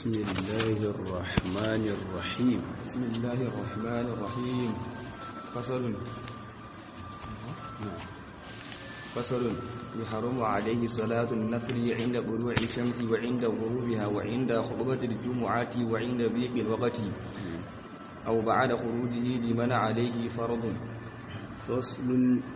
بسم الله الرحمن الرحيم. بسم الله الرحمن الرحيم. فصل يحرم عليه صلاة النفل عند طلوع الشمس وعند غروبها وعند خطبة الجمعة وعند ضيق الوقت أو بعد خروجه لمن عليه فرض. فصل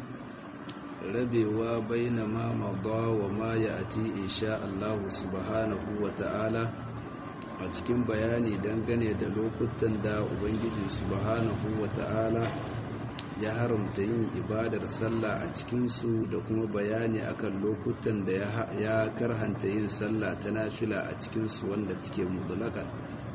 rabewa baina ma mada wa ma ya'ti insha Allah subhanahu wa ta'ala a cikin bayani dangane da lokutan da ubangiji subhanahu wa ta'ala ya haramta yin ibadar sallah a cikin su da kuma bayani akan lokutan da ya karhanta yin sallah ta nafila a cikin su wanda take mutlaqan.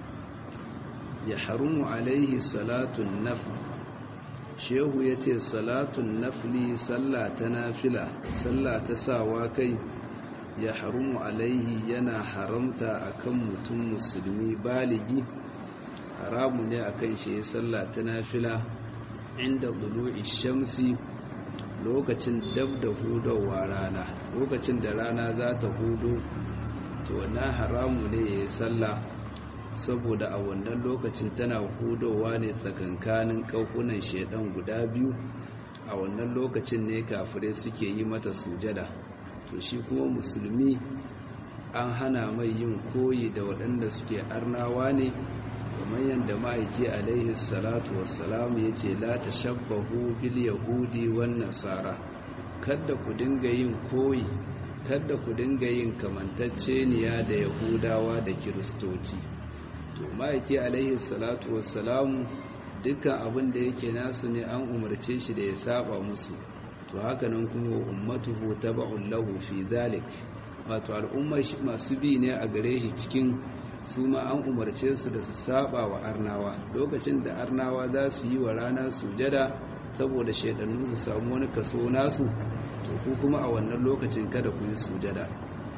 Ya harumu alaihi salatun nafl. Shehu ya ce salatun nafli sallah ta nafila, sallah ta sawa kai, ya harumu alaihi yana haramta akan mutum musulmi baligi, haramu ne akan shi sallah ta nafila inda dulu'i shamsi lokacin dab da hudowa rana, lokacin da rana za ta hudo to na haramu ne ya yi sallah, saboda a wannan lokacin tana hudowa ne tsakankanin kaukunan shedan guda biyu. A wannan lokacin ne kafirai suke yi mata sujada, to shi kuma musulmi an hana mai yin koyi da waɗanda suke arnawa ne, kamar yadda ma'aiki alaihi salatu wassalamu ya ce la tashabbahu bil yahudi wan nasara, kada ku dinga yin koyi, kada ku dinga yin kamantacceniya da yahudawa da kiristoci. To ma'aiki alaihi salatu wassalamu dukkan abin da yake nasu ne an umarce shi da ya saba musu, to haka nan kuma ummatuhu taba'un lahu fi dhalik, wato al'umma masu bi ne a gare shi cikin su ma an umarce su da su saba wa arnawa. Lokacin da arnawa za su yi wa rana sujada saboda shaidannu su samu wani kaso nasu, to ku kuma a wannan lokacin kada ku yi sujada.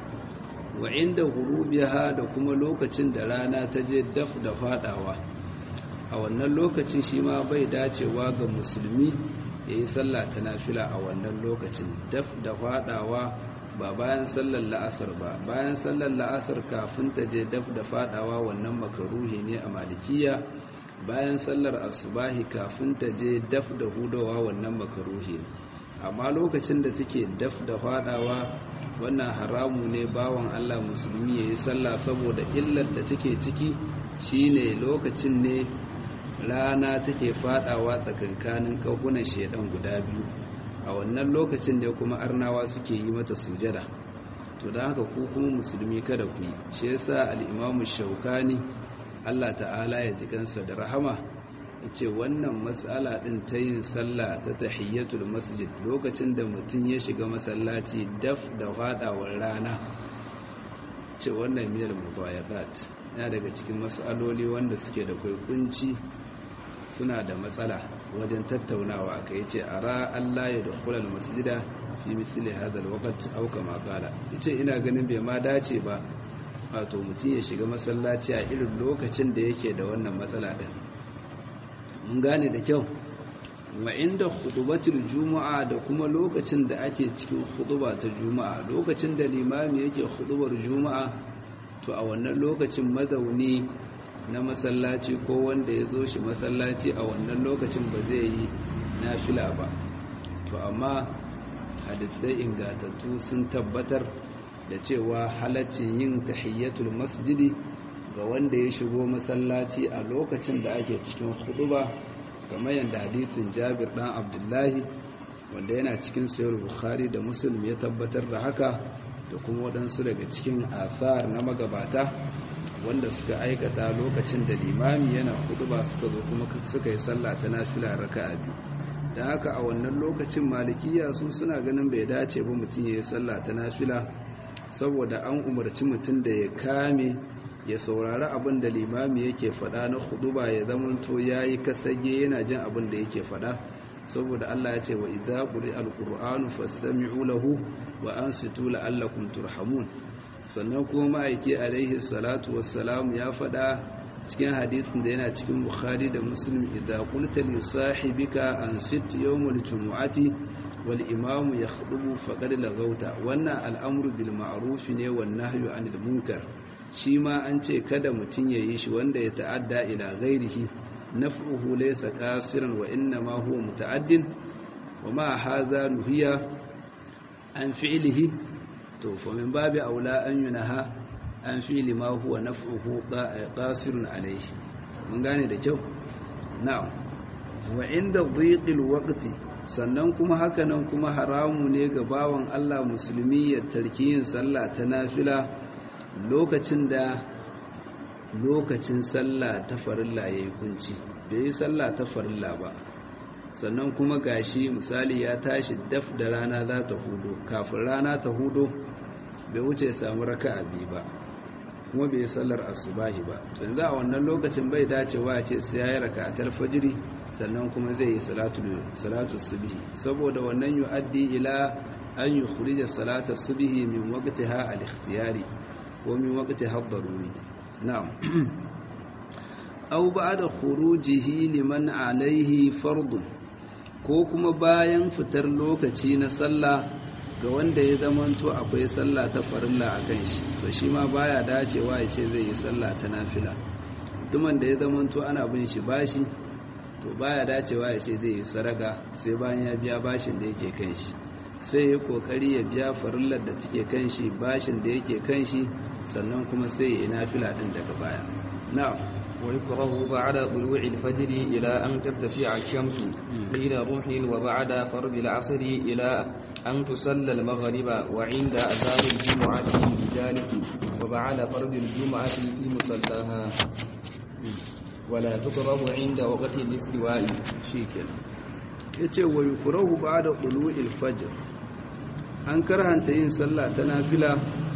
Wa inda ghurubiha da kuma lokacin da rana ta je daf da fadawa, a wannan lokacin shi ma bai dacewa ga musulmi ya yi sallah ta nafila a wannan lokacin daf da fadawa, ba bayan sallar la'asar ba. Bayan sallar la'asar kafin ta je daf da fadawa wannan makaruhi ne a malikiya, bayan sallar asubahi kafin ta je daf da hudowa wannan makaruhi ne, amma lokacin da take daf da fadawa wannan haramu ne bawan Allah musulmi ya yi sallah, saboda illar da take ciki shine lokacin ne rana take fadawa tsakankanin kaukunan shedan guda biyu. A wannan lokacin ne kuma arnawa suke yi mata sujada, to da haka ku kuma musulmi kada ku yi. Shi yasa al-Imam Shaukani Allah ta'ala ya ji kansa da rahama yace wannan mas'ala din ta yin sallah ta tahiyyatul masjid lokacin da mutum ya shiga masallaci daf da fadawar rana, ce wannan minal mubayabat yana daga cikin mas'aloli wanda suke da kunci, suna da matsala wajen tattaunawa aka yace ara Allah ya dukhula al-masjida fi mithli hadha al-waqt aw kama qala, yace ina ganin bai ma dace ba wato mutum ya shiga masallaci a irin lokacin da yake da wannan matsala din. Mun gane da kyau. Wa inda khutubatul juma'a da kuma lokacin da ake cikin khutuba ta juma'a, lokacin da limami yake khutubar juma'a, to a wannan lokacin mazauni na masallaci ko wanda ya zo shi masallaci a wannan lokacin ba zai yi nafila ba. To amma hadisai ingantattu sun tabbatar da cewa halaccin yin tahiyyatul masjidi ga wanda ya shigo masallaci a lokacin da ake cikin huduba, kamar yadda hadisin Jabir dan Abdullahi wanda yana cikin Sahih Bukhari da Muslim ya tabbatar da haka, da kuma waɗansu daga cikin athar na magabata wanda suka aikata lokacin da limami yana huduba suka zo kuma suka yi sallah ta nafila raka'a biyu. Da haka a wannan lokacin malikiya su suna ganin bai dace ba mutum ya yi sallah ta nafila, saboda an umarci mutum da ya kame ya saurari abin da limami yake faɗa na huduba, ya zamanto ya yi kasage yana jin abin da yake faɗa, saboda Allah ya ce wa idza quri'a al-qur'anu fastami'u lahu wa ansitu la'allakum turhamun. Sannan kuma ma'aiki alaihi salatu wassalam ya faɗa cikin hadisin da yana cikin Bukhari da Muslim, idza qulta li sahibika ansit yawmul jumu'ati wal imamu yakhutubu faqad laghawta. Wannan al'amru bil ma'ruf ne wan nahyu 'anil munkar. shi ma an ce kada mutum ya yi shi wanda ya ta'adda ila ghairihi naf'uhu laysa qasiran wa inna ma huwa muta'addin wa ma hadha nuhiya an fi'lihi to fa min babi aula an yunaha an fi'li ma huwa naf'uhu qasirun alayhi mun gane da kyau na'am wa inda dhiqil waqti sannan kuma hakanan kuma haramu ne ga bawan Allah musulmi ya tarki yin sallah ta nafila lokacin da lokacin sallah ta farilla yayi kunci bai yi sallah ta farilla ba sannan kuma gashi misali ya tashi daf da rana za ta hudo kafin rana ta hudo bai wuce samu raka'a biyu ba kuma bai yi sallar asubahi ba to yanzu a wannan lokacin bai dacewa ya ce sai ya yi raka'atul fajri sannan kuma zai yi salatu subhi saboda wannan yu'addi ila an yukhrija salata subhi min waqtiha al-ikhtiyari wa min waqtiha ad-daruri na'am aw ba'da khurujihi liman alayhi fardun ko kuma bayan fitar lokaci na sallah ga wanda ya zamanto akwai sallah ta farilla akan shi to shi ma baya dacewa ya ce zai yi sallah ta nafila mutumin da ya zamanto ana bin shi bashi to baya dacewa ya ce zai yi saraka sai bayan ya biya bashin da yake kan shi sai ya kokari ya biya farillar da take kan shi bashin da yake kan shi sannan kuma sai ya yi nafila din daga baya na'am wa yukrahu ba'da tulu'il fajr ila an tartafi'a ash-shamsu ila ruhin wa ba'da fard al-'asr ila an tusalla al-maghriba wa 'inda adhan al-jum'ati bijalisi wa ba'da fard al-jum'ati fi musallaha wala tukrahu inda waqti al-istiwa'i shikenan yace wa yukrahu ba'da tulu'il fajr an karhanta yin sallah ta nafila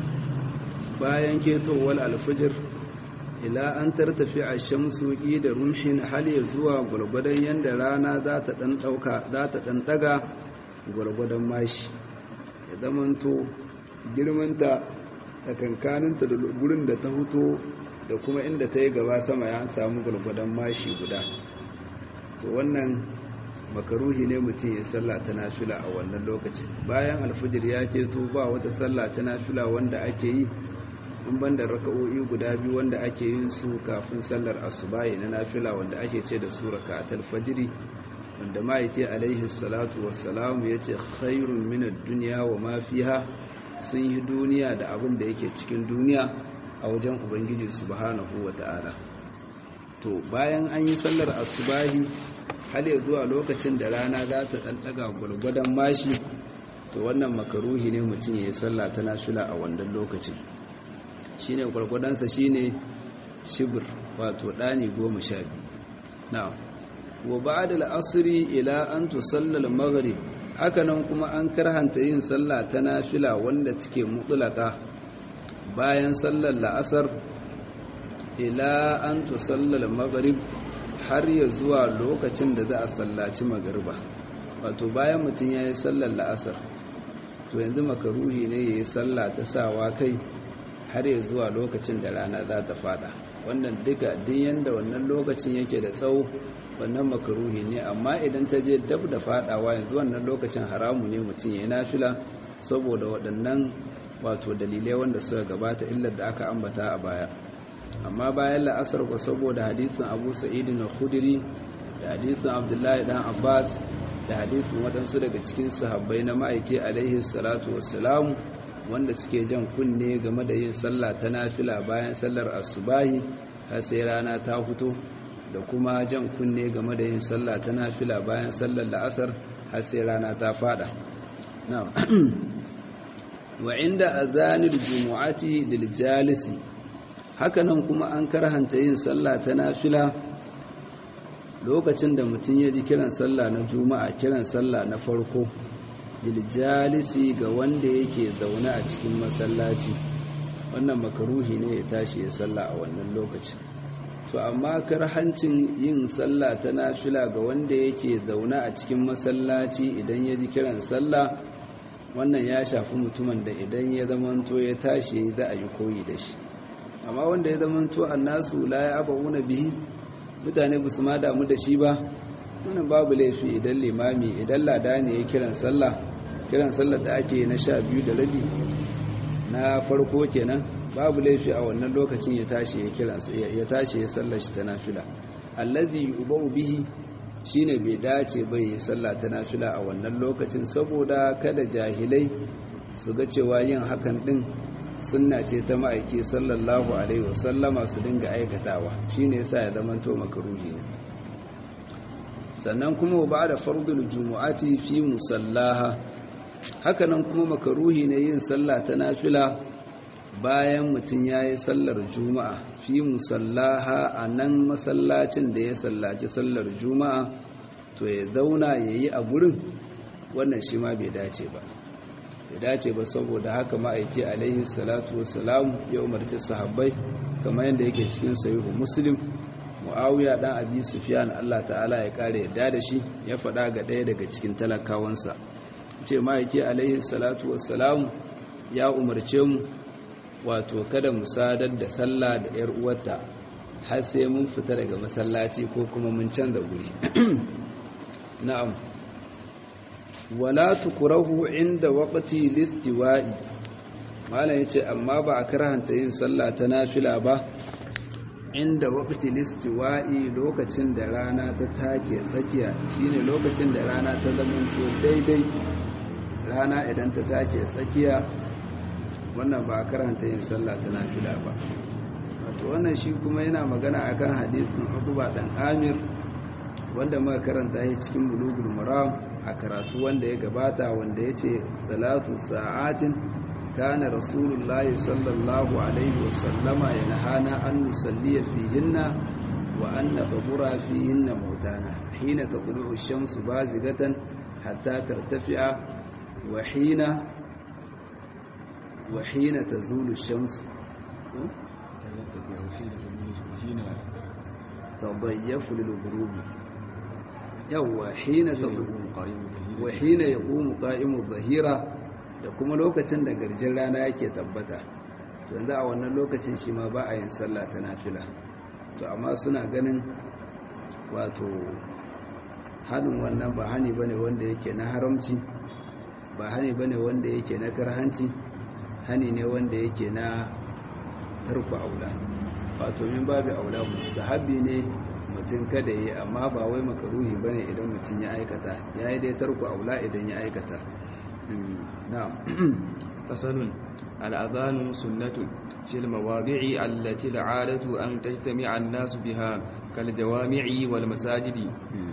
bayan ketowar al-fajr ila an tartafi ash-shamsu da rumhin hal ya zuwa gurgudan yanda rana za ta dan daga gurgudan mashi ya zamanto girmanta da kankaninta da gurin da ta huto da kuma inda ta yi gaba sama ya samu gwargwadon mashi guda to wannan makaruhi ne mutum ya sallah ta nafila a wannan lokaci bayan alfijir ya keto ba wata sallah ta nafila wanda ake yi in banda raka'o'i guda biyu wanda ake yin su kafin sallar asubahi na nafila wanda ake ce da su raka'atul fajri wanda ma yake alaihi salatu wassalam yace khairun minad dunya wa ma fiha sun yi duniya da abin da yake cikin duniya a wajen ubangiji subhanahu wata'ala to bayan an yi sallar asubahi har ya zuwa lokacin da rana za ta ɗanɗaga gwargwadon mashi to wannan makaruhi ne mutum ya yi sallah ta nafila a wannan lokacin shine gwargwadonsa shine shibir wato ɗani 12 na'am wa ba'da al-asri ila an tusalla al-maghrib hakanan kuma an karhanta yin sallah ta nafila wanda take mutlaka bayan sallar la'asar ila an tusalla al-maghrib har ya zuwa lokacin da za a sallaci magariba wato bayan mutum ya yi sallar la'asar to yanzu makaruhi ne ya yi sallah ta sawa kai har ya zuwa lokacin da rana za ta fada wannan duka din yanda wannan lokacin yake da tsawo wannan makaruhi ne amma idan ta je dab da fadawa yanzu wannan lokacin haramu ne mutum ya yi nafila saboda waɗannan wato dalilai wanda suka gabata illar da aka ambata a baya amma bayan la'asar ko saboda hadisin Abu Sa'id al-Khudri da hadisin Abdullahi dan Abbas da hadisin waɗansu daga cikin sahabbai na ma'aiki alaihi salatu wassalam wanda suke jan kunne game da yin sallah ta nafila bayan sallar asubahi har sai rana ta fito da kuma jan kunne game da yin sallah ta nafila bayan sallar la'asar har sai rana ta fada na'am wa inda azanil jumu'ati lil jalisi hakanan kuma an karhanta yin sallah ta nafila lokacin da mutum ya ji kiran sallah na juma'a kiran sallah na farko liljalisi ga wanda yake zaune a cikin masallaci wannan makaruhi ne ya tashi ya sallah a wannan lokaci to amma karhancin yin sallah ta nafila ga wanda yake zaune a cikin masallaci idan ya ji kiran sallah wannan ya shafi mutumin da idan ya zamanto ya tashi za a yi koyi da shi amma wanda ya zamanto annasu la ya abuna bihi mutane ba su ma damu da shi ba wannan babu laifi idan limami idan lada ne ya kiran sallah da ake na 12:30 na farko kenan babu laifi a wannan lokacin ya tashi ya sallar shi ta nafila. Allazi yubau bihi shine bai dace bai yi sallah ta nafila a wannan lokacin, saboda kada jahilai su ga cewa yin hakan din sunna ce ta ma'aiki sallallahu alaihi wasallama su dinga aikatawa, shine yasa ya zama to makruhi ne. Sannan kuma ba da fardul jumu'ati fi musallaha, hakanan kuma makruhi ne yin sallah ta nafila bayan mutum yayi sallar juma'a fi musallaha, a nan masallacin da ya sallaci sallar juma'a to ya zauna yayi a gurin, wannan shi ma bai dace ba saboda haka ma'aiki alaihi salatu wassalam ya umarci sahabbai kamar yadda yake cikin sahihu muslim. Muawiya dan Abi Sufyan Allah ta'ala ya kare yadda da shi ya faɗa ga ɗaya daga cikin talakawansa, ce ma'aiki alaihi salatu wassalam ya umarce mu wato kada mu sadar da sallah da yar uwarta har sai mun fita daga masallaci ko kuma mun canza guri. Na'am. Wala tukrahu inda waqti listiwa'i, malam yace amma ba a karhanta yin sallah ta nafila ba inda waqti listiwa'i, lokacin da rana ta take tsakiya, shine lokacin da rana ta zamanto daidai. Rana idan ta take tsakiya, wannan ba a karhanta yin sallah ta nafila ba. Wato wannan shi kuma yana magana akan hadisin Uqba dan Amir wanda muka karanta shi cikin Bulughul Maram a karatu wanda ya gabata, wanda ya ce 3 sa'atin kana rasulullahi sallallahu alaihi wasallama yanhana an nusalliya fihinna wa an naqbura fihinna mautana hina taqulu ash-shamsu bazigatan hatta tartafi'a wa hina tazulu ash-shamsu tadayyafu lil-ghurubi yawwa hina wa hina yaqumu qa'imu adh-dhahira, da kuma lokacin da garjin rana yake tabbata. To yanzu a wannan lokacin shi ma ba a yin sallah ta nafila. To amma suna ganin wato hanin wannan ba hani bane wanda yake na haramci, ba hani bane wanda yake na karhanci, hani ne wanda yake na tarku aula. Wato min babu aula mustahabi ne mutum kada yi, amma ba wai makaruhi bane idan mutum ya aikata, yayi dai tarku aula idan ya aikata. Na'am. Fasalun al-adhanu sunnatun fil mawadi'i allati al'adatu an tajtami'a an-nas biha kal jawami'i wal masajidi.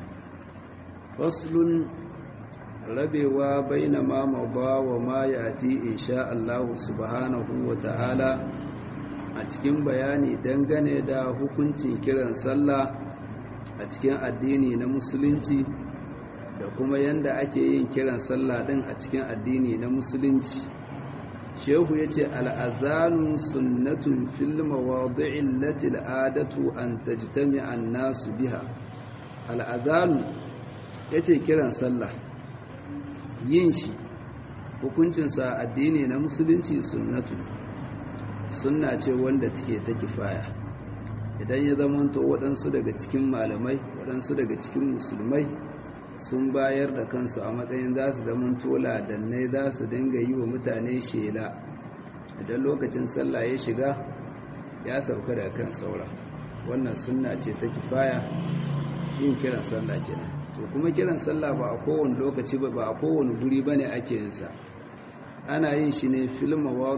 Faslun rabewa baina ma mada wa ma yati insha Allah subhanahu wa ta'ala, a cikin bayani dangane da hukuncin kiran sallah a cikin addini na musulunci da kuma yanda ake yin kiran sallah din a cikin addini na musulunci. Shehu yace al-azanu sunnatun fil mawadi'i allati al'adatu an tajtami'a an-nas biha. Al-azanu yace kiran sallah, yin shi hukuncin sa addini na musulunci sunnatun, sunna ce wanda take ta kifaya. Idan ya zamanto waɗansu daga cikin malamai, waɗansu daga cikin musulmai sun bayar da kansu a matsayin za su zamanto ladannai, za su dinga yi wa mutane shela, idan lokacin sallah ya shiga ya sauka da kan saura, wannan sunna ce ta kifaya yin kiran sallah kenan. To kuma kiran sallah ba a kowane lokaci ba a kowane guri bane ake yin sa, ana yin shi ne fil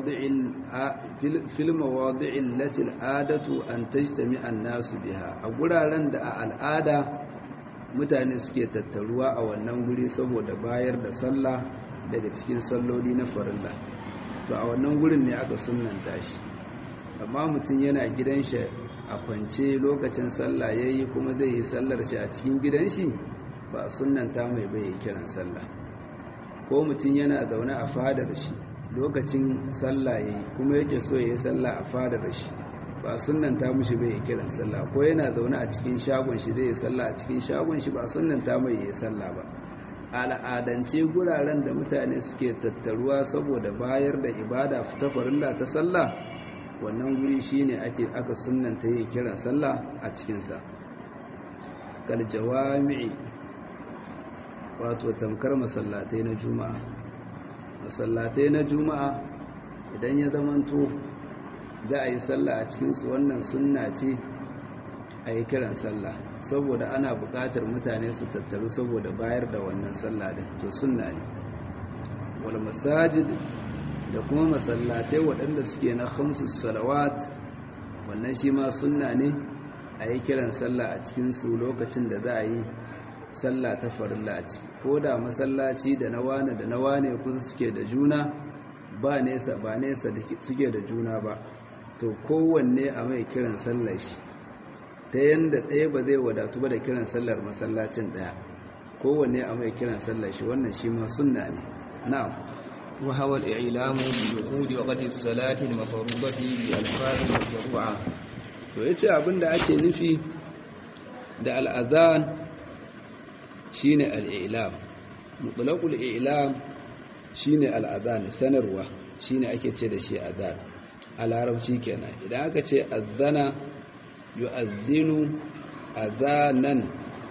mawadi'il lati al'adatu an tajtami'a an-nasu biha, a guraren da a al'ada mutane suke tattaruwa a wannan guri saboda bayar da sallah daga cikin salloli na farilla. To a wannan gurin ne aka sunnanta shi. Amma mutum yana gidan shi a kwance lokacin sallah yayi kuma zai yi sallar shi a cikin gidan shi, ba sunnanta mai bai kiran sallah. Ko mutum yana zaune a fadar shi lokacin sallah yayi kuma yake so yayi sallah a fadar shi, ba sunnanta mishi bai kiran sallah. Ko yana zaune a cikin shagon shi zai yi sallah a cikin shagon shi, ba sunnanta mai yayi sallah ba. Al'adance guraren da mutane suke tattaruwa saboda bayar da ibada ta farilla ta sallah, wannan guri shine aka sunnanta yin kiran sallah a cikin sa. Kal jawami'i, wato tamkar masallatai na juma'a. Masallatai na juma'a idan ya zamanto za a yi sallah a cikinsu wannan sunna ce a yi kiran sallah saboda ana buƙatar mutane su tattaru saboda bayar da wannan sallah din to sunna ne wal masajid da kuma masallatai waɗanda suke na khamsus salawat wannan shi ma sunna ne a yi kiran sallah a cikinsu lokacin da za a yi sallah ta farilla a ciki ko da masallaci da na wane kusa suke da juna ba nesa suke da juna ba to kowanne a mai kiran sallar shi ta yanda ɗaya ba zai wadatu ba da kiran sallar masallacin ɗaya kowanne a mai kiran sallar shi wannan shi ma sunna ne na'am wa huwa al-i'lamu bi dukhuli waqti as-salati al-mafruḍati bi al-fa'il mashru'a to yace abinda ake nufi da al-adhan shine al-i'lam mutlaqul i'lam shine al-adhan sanarwa shine ake ce da shi adhan a larabci kenan idan aka ce azana yu'azzinu azanan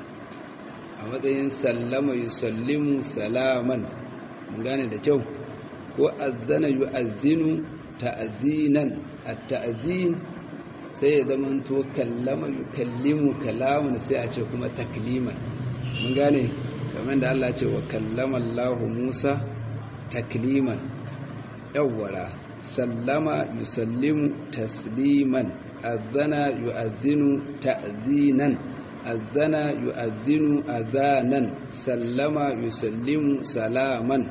a matsayin sallama yusallimu salaman mun gane da kyau ko azana yu'azzinu ta'zinan at-ta'zin sai ya zama to kallama yukallimu kalaman sai a ce kuma takliman mun gane kamar da Allah ce wa kallama Allahu Musa takliman yawwara sallama yusallimu tasliman azana yu'azzinu ta'zinan azana yu'azzinu azanan sallama yusallimu salaman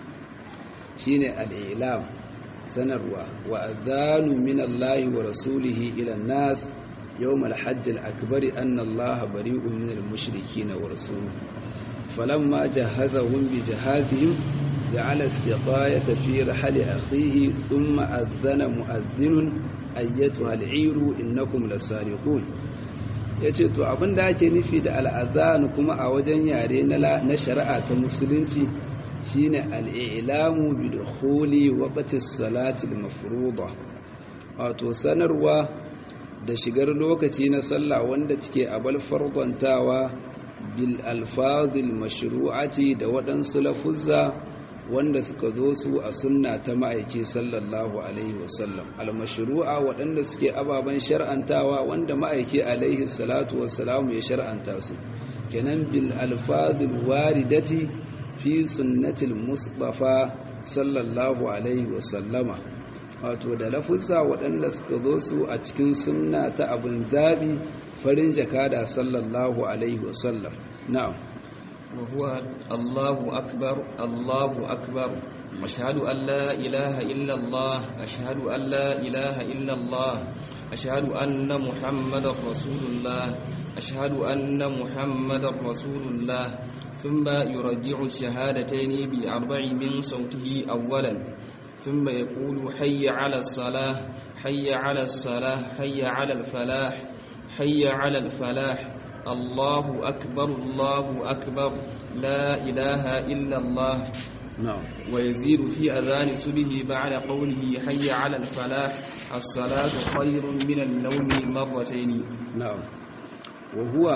shine al-i'lam sanarwa wa adhanu min Allah wa rasulihi ila an-nas yawm al-hajj al-akbar anna Allah bari'un min al-mushrikeen wa rasuluhu falamma jahazahum bi jahazihim جعل السقاية في رحل أخيه ثم أذن مؤذن أيتها العير إنكم لسارقون yace to abin da ake nufi da al'azan kuma a wajen yare na shari'a ta musulunci shine al'ilamu bi dukhuli waqti as-salati al-mafruḍa wato sanarwa da shigar lokaci na sallah wanda take abal fardantawa bil alfazil mashru'ati da waɗansu lafuzza wanda suka zo su a sunna ta ma'aiki sallallahu alaihi wasallam al-mashru'a waɗanda suke ababen shar'antawa wanda ma'aiki alaihi salatu wassalamu ya shar'anta su kenan bil alfazil waridati fi sunnatil mustafa sallallahu alaihi wasallama wato da lafuzza waɗanda suka zo su a cikin sunna ta abin zabi farin jakada sallallahu alaihi wasallam na'am وهو الله أكبر الله أكبر أشهد أن لا إله إلا الله أشهد أن لا إله إلا الله أشهد أن محمد رسول الله أشهد أن محمد رسول الله ثم يرجع الشهادتين بأربع من صوته أولا ثم يقول حي على الصلاة حي على الصلاة حي على الفلاح حي على الفلاح الله أكبر الله أكبر لا إله إلا الله نعم ويزيد في أذان سبه بعد قوله حي على الفلاح الصلاة خير من النوم مرتين نعم وهو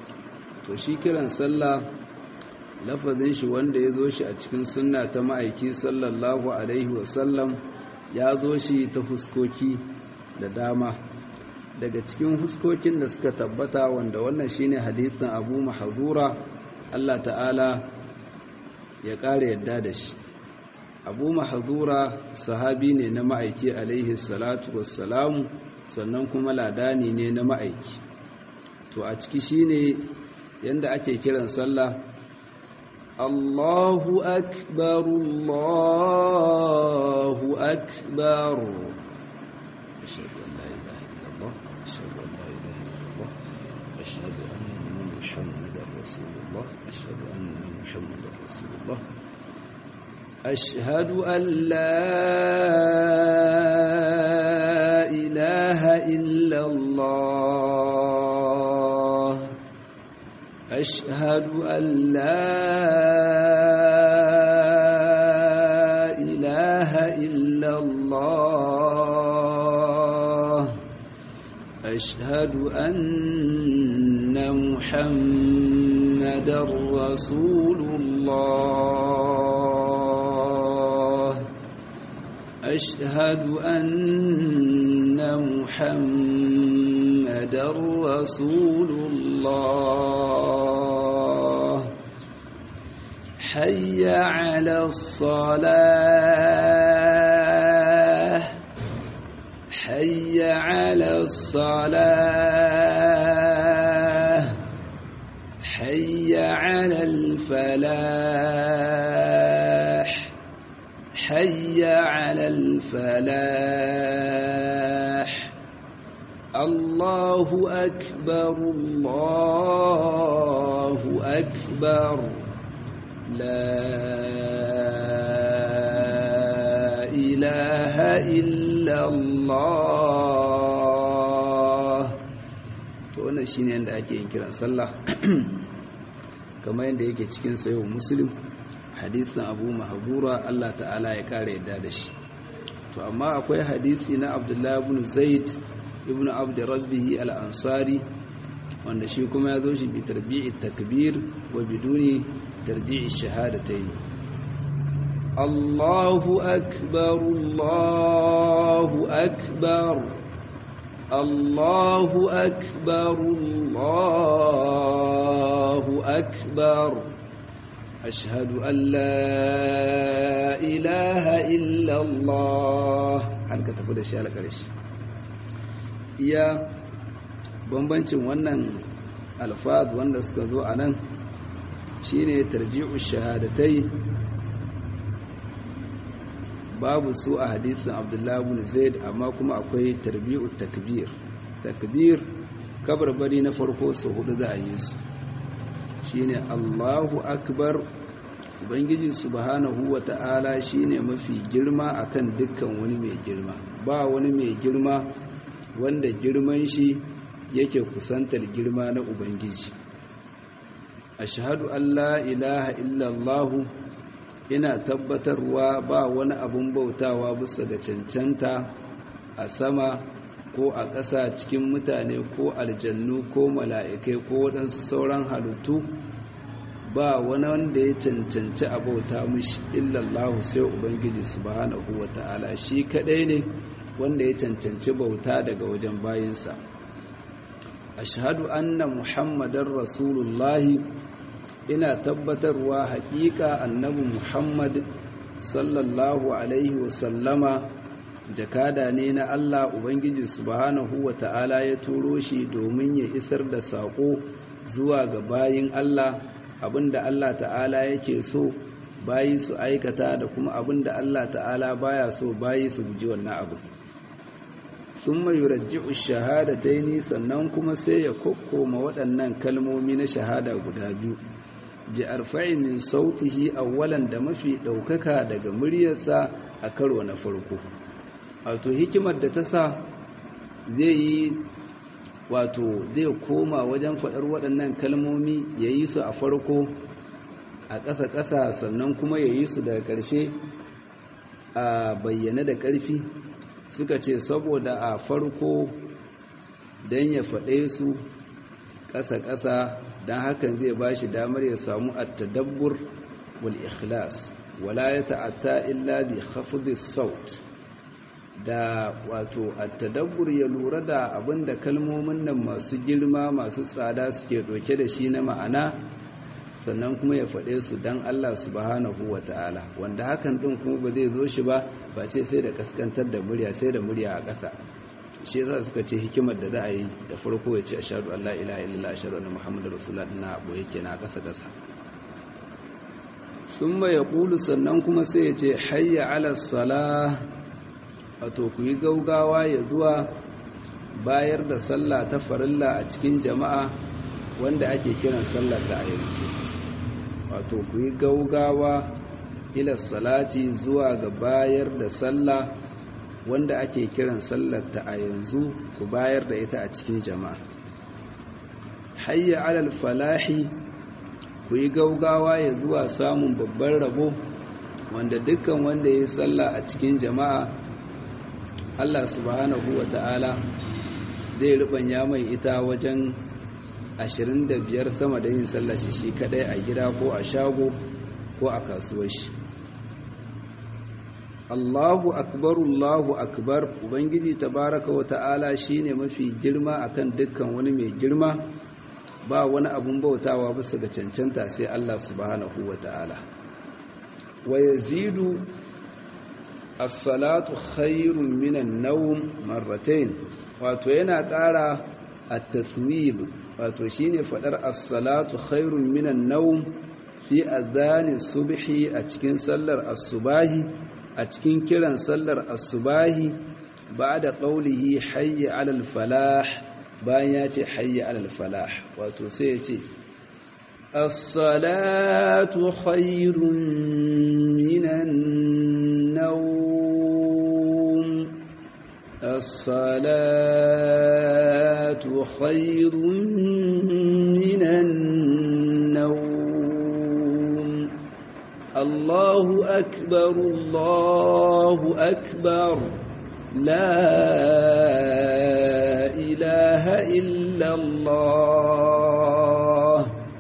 تشكرا صلى lafazin shi wanda ya zo shi a cikin sunna ta ma'aiki sallallahu alaihi wasallam ya zo shi ta fuskoki da dama daga cikin huskokin da suka tabbata wanda wannan shine hadisin Abu Mahdura Allah ta'ala ya ƙara yadda da shi Abu Mahdura sahabi ne na ma'aiki alaihi salatu wassalamu sannan kuma ladani ne na ma'aiki to a ciki shine yanda ake kiran sallah Allahu akbar Allahu akbar أشهد أن لا إله إلا الله أشهد أن محمدا رسول الله أشهد أن محمدا رسول الله أشهد أن لا إله إلا الله أشهد أن لا إله إلا الله أشهد أن محمدا رسول الله أشهد أن محمدًا رسول الله حي على الصلاة حي على الصلاة حي على الفلاح حي على الفلاح الله أكبر الله أكبر لا إله إلا الله. To wannan shine yanda ake yin kiran sallah kamar yanda yake cikin sahih Muslim hadisin Abu Mahdura Allah ta'ala ya kare yadda da shi. To amma akwai hadisi na Abdullah ibn Zaid ibn Abd Rabbih al-Ansari wanda shi kuma ya zo shi bi tarbi'i takbir wa biduni tarji'i shahadatayn. Allahu akbar Allahu akbar Allahu akbar Allahu akbar ashhadu an la ilaha illa Allah har ka tafi da shi alƙarshi. Iya bambancin wannan alfaz wanda suka zo a nan shine tarji'u shahadatai babu su a hadisin Abdullah ibn Zaid amma kuma akwai tarbi'u takbir kabarbari na farko su hudu za a yi su shine Allahu akbar. Ubangiji subhanahu wata'ala shine mafi girma akan dukkan wani mai girma, ba wani mai girma wanda girman shi yake kusantar girma na Ubangiji. Ashhadu an la ilaha illallah, ina tabbatarwa ba wani abun bautawa bisa ga cancanta a sama ko a ƙasa cikin mutane ko aljannu ko mala'ikai ko waɗansu sauran halittu, ba wani wanda ya cancanci a bauta mishi illallahu sai Ubangiji subhanahu wata'ala, shi kaɗai ne wanda ya cancanci bauta daga wajen bayinsa. Ashhadu anna Muhammadar Rasulullahi, ina tabbatarwa haƙiƙa annabi Muhammad sallallahu alaihi wasallama jakada ne na Allah. Ubangiji subhanahu wata'ala ya turo shi domin ya isar da saƙo zuwa ga bayin Allah, abinda Allah ta'ala yake so bayi su aikata da kuma abinda Allah ta'ala baya so bayi su guji wannan abu. Thumma yurajji'u shahadataini, sannan kuma sai ya kokkoma waɗannan kalmomi na shahada guda biyu bi arfa'i min sautihi awwalan, da mafi ɗaukaka daga muryarsa a karo na farko. Wato hikimar da ta sa zai koma wajen faɗar waɗannan kalmomi ya yi su a farko a ƙasa-ƙasa sannan kuma ya yi su daga ƙarshe a bayyane da ƙarfi, suka ce saboda a farko don ya faɗe su ƙasa-ƙasa, don hakan zai ba shi damar ya samu at-tadabbur wal ikhlas wala ya ta'atta illa bi khafdis saut, da wato at-tadabbur ya lura da abinda kalmomin nan masu girma masu tsada suke doke da shi na ma'ana, sannan kuma ya faɗe su dan Allah subhanahu wata'ala, wanda hakan din kuma ba zai zo shi ba ce sai da kaskantar da murya, sai da murya a ƙasa. Shi yasa suka ce hikimar da za a yi da farko ya ce ashhadu an la ilaha illallah ashhadu anna muhammadar rasulullah na abu yake na ƙasa summa yaqulu, sannan kuma sai ya ce hayya ala salah, wato ku yi gaugawa ya zuwa bayar da sallah ta farilla a cikin jama'a wanda ake kiran sallar da a yanzu. Wato ku yi gaugawa ila salati zuwa ga bayar da sallah wanda ake kiran sallar ta a yanzu, ku bayar da ita a cikin jama'a. Hayya alal falahi, ku yi gaugawa ya zuwa samun babban rabo wanda dukkan wanda ya yi sallah a cikin jama'a Allah subhanahu wa ta'ala zai rubanya mai ita wajen 25 sama da yin sallah shi kadai a gida ko a shago ko a kasuwar shi. Allahu akbar ubangiji tabaraka wa ta'ala shine mafi girma akan dukkan wani mai girma ba wani abun bautawa bisa ga cancanta sai Allah subhanahu wa ta'ala wa yazidu as-salatu khairun minan nawm marratayn wato yana ƙara at-taswib wato shine fadar as-salatu khairun minan nawm fi adhan subhi a cikin sallar as-subahi a cikin kiran sallar as-subahi ba'da qawlihi hayya 'alal falah bayan ya ce hayya 'alal falah wato sai ya ce as-salatu khairun minan nawm as-salatu khairun minan nawm الله أكبر لا إله إلا الله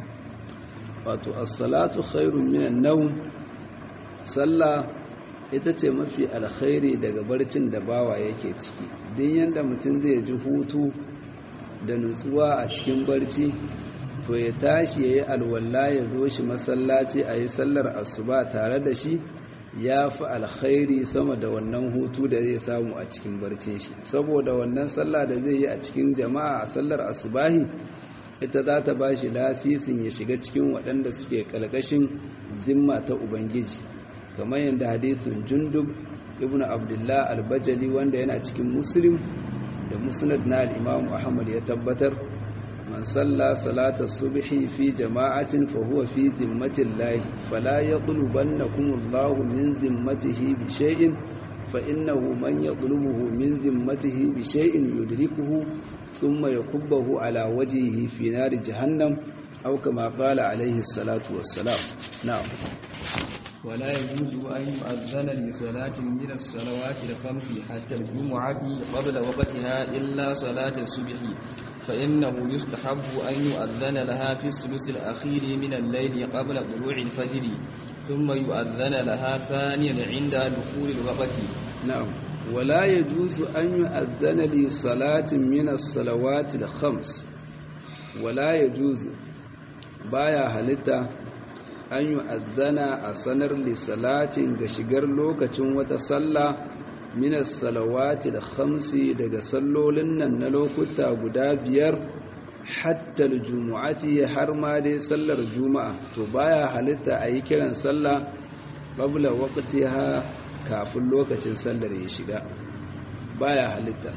wato as-salatu khairun minan nawm sallah ita ce mafi alkhairi daga barcin da bawa yake ciki din yanda mutum zai ji hutu da nutsuwa a cikin barci to ya tashi yayi alwala ya zo shi masallaci ayi sallar asuba tare da shi ya fi alkhairi sama da wannan hutu da zai samu a cikin barcin shi saboda wannan sallah da zai yi a cikin jama'a a sallar asubahi ita za ta ba shi lasisin ya shiga cikin waɗanda suke ƙalƙashin zimma ta ubangiji kamar yadda hadisin jundub ibn abdullah al-bajali wanda yana cikin muslim da musnad na al-imam ahmad ya tabbatar man salla salata subhi fi jama'atin fa huwa fi zimmati llahi fala yatlubannakum Allahu min zimmatihi bi shay'in fa innahu man yatlubuhu min zimmatihi bi shay'in yudrikuhu thumma yakubbahu ala wajhihi fi nari jahannam aw kama qala alayhi salatu wassalam na'am ولا يجوز أن يؤذن لصلاة من الصلوات الخمس حتى الجمعة قبل وقتها إلا صلاة الصبح فإنه يستحب أن يؤذن لها في الثلث الأخير من الليل قبل طلوع الفجر ثم يؤذن لها ثانيا عند دخول الوقت نعم ولا يجوز أن يؤذن لصلاة من الصلوات الخمس ولا يجوز بايا هلتا an yi azana a sanar lissalatin ga shigar lokacin wata sallah minas salawati da khamsi daga sallolin nan na lokuta guda biyar hatta aljumu'ati har ma dai sallar juma'a to baya halitta a yi kiran sallah qabla waqtiha kafin lokacin sallar ya shiga baya halitta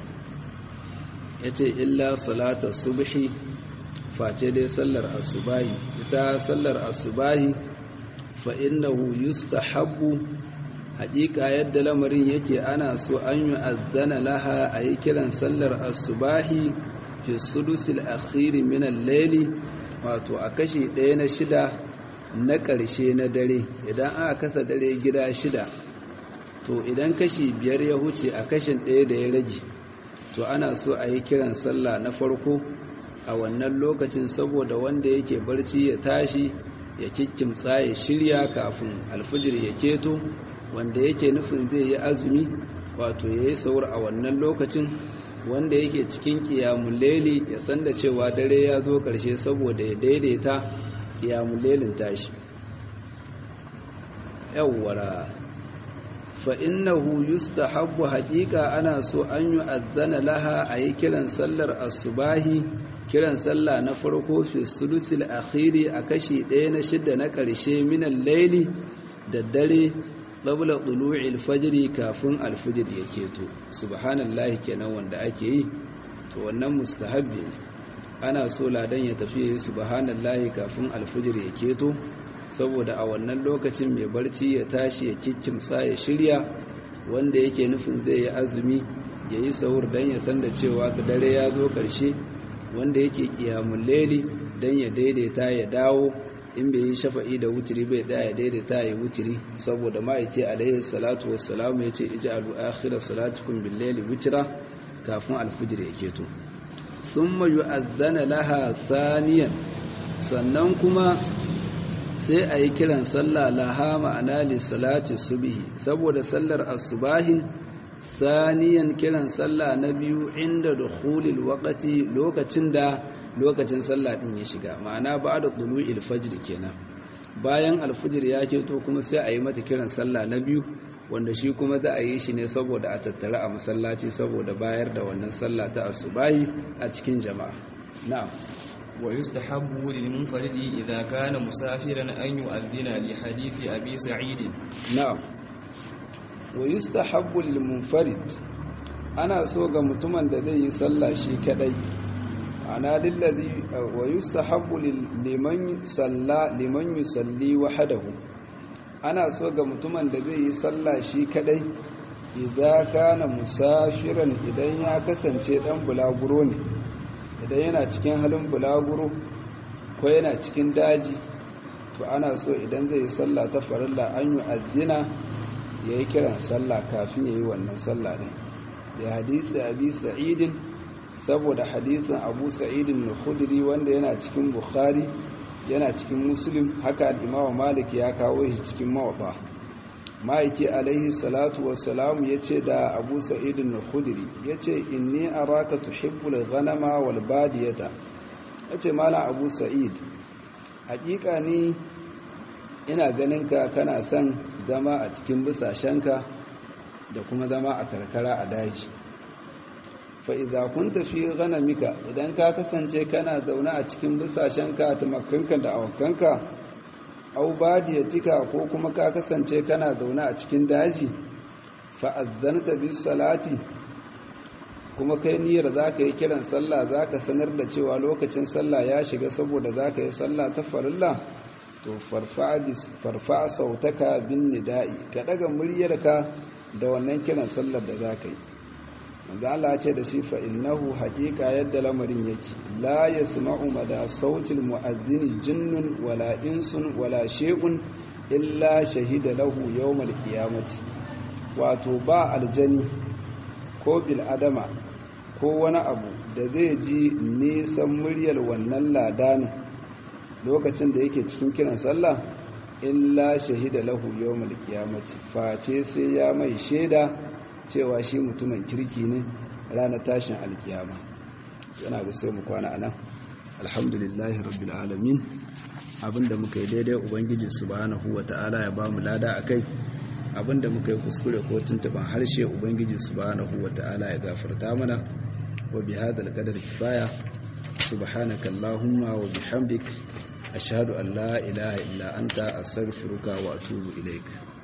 yace illa salatar subhi face dai sallar asubahi ita sallar asubahi fa innahu yustahabbu haƙiƙa yadda lamarin yake ana so an yi azana laha a yi kiran sallar asubahi fi sudusil akhiri min al-layli wato a kashi 1 na 6 na ƙarshe na dare idan aka kasa dare gida 6 to idan kashi 5 ya huce a kashin 1 da ya rage to ana so a yi kiran sallah na farko a wannan lokacin saboda wanda yake barci ya tashi ya kikkimtsa ya shirya kafin alfijir ya keto wanda yake nufin zai yi azumi wato ya yi saur a wannan lokacin wanda yake cikin ƙiyamun laili ya san da cewa dare ya zo ƙarshe saboda ya daidaita ƙiyamun lailin tashi yawwara fa innahu yustahabbu haqiqa ana so an yi azana laha a yi kiran sallar asubahi kiran sallah na farko fi sulusil akhiri a kashi 1 na 6 na ƙarshe minan laili da dare qabla tulu'il fajri kafin alfijir ya keto subhanallahi kenan wanda ake yi to wannan mustahabbi ana so ladan ya tafi subhanallahi kafin alfijir ya keto saboda a wannan lokacin mai barci ya tashi ya kikkimsa ya shirya wanda yake nufin zai yi azumi ya yi sahur dan ya san da cewa dare ya zo ƙarshe wanda yake qiyamul layli dan ya daidaita ya dawo in bai yi shafa'i da wutiri bai tsaya ya daidaita ya wutiri saboda ma'aiki alaihi salatu wassalamu yace ij'alu akhira salatukum bil layli witra kafin alfijir ya keto thumma yu'adhdhana laha thaniyan sannan kuma sai a yi kiran sallah laha ma'ana li salati subhi saboda sallar asubahin saniyan kiran sallah na biyu inda dukhulil waqti lokacin sallah din ya shiga ma'ana ba'da tulu'il fajr kenan bayan alfujir ya keto kuma sai a yi mata kiran sallah na biyu wanda shi kuma za a yi shi ne saboda a tattara a masallaci saboda bayar da wannan sallah ta asubahi a cikin jama'a na'am wa yustahabbu lil munfaridi idza kana musafiran an yu'adhdhina li hadisi abi sa'id na'am wa yustahabbu lil munfarid ana so ga mutumin da zai yi sallah shi kadai ana lillazi wa yustahabbu liman yusalli wahdahu ana so ga mutumin da zai yi sallah shi kadai idan kana musafiran idan ya kasance dan bulaguro ne idan yana cikin halin bulaguro ko yana cikin daji to ana so idan zai yi sallah ta farilla an yi azina yayi kiran sallah kafin yayi wannan sallah din da hadisi abi sa'idin saboda hadisin abu sa'idin al-khudri wanda yana cikin bukhari yana cikin muslim haka al-imamu malik ya kawo shi cikin muwatta maiki alaihi salatu wassalam yace da abu sa'idin al-khudri yace inni araka tuhibbul ghanama wal badiyata yace mala abu sa'id hakika ni ina ganin ka kana son zama a cikin bisashenka da kuma zama a karkara a daji fa'iza kun tafi mika idan ka kasance kana zaune a cikin bisashenka tumakanka da awakanka au badiyatika ko kuma ka kasance kana zaune a cikin daji fa'azzanta bis salati kuma kai niyyar za ka yi kiran sallah za ka sanar da cewa lokacin sallah ya shiga saboda za ka yi sallah ta farilla to farfa sautaka bin nida'i ka daga muryarka da wannan kiran sallar da za ka yi manzo Allah ce da shi fa innahu haqiqa yadda lamarin yake la yasma'u mada sautil mu'adhdhin jinnun wala insun wala shay'un illa shahida lahu yawmal qiyamati wato ba aljani ko bil adama ko wani abu da zai ji nisan muryar wannan ladanin lokacin da yake cikin kiran sallah illa shahida lahu yawmal qiyamati face sai ya mai shaida cewa shi mutumin kirki ne ranar tashin alkiyama yana ga sai mu kwana anan alhamdulillahi rabbil alamin abinda muka yi daidai ubangiji subhanahu wataala ya bamu lada akai abinda muka yi kuskure ko tuntuban harshe ubangiji subhanahu wataala ya gafarta mana wa bihadhal qadar kifaya subhanaka allahumma wa bihamdik ashhadu an la ilaha illa anta astaghfiruka wa atubu ilaik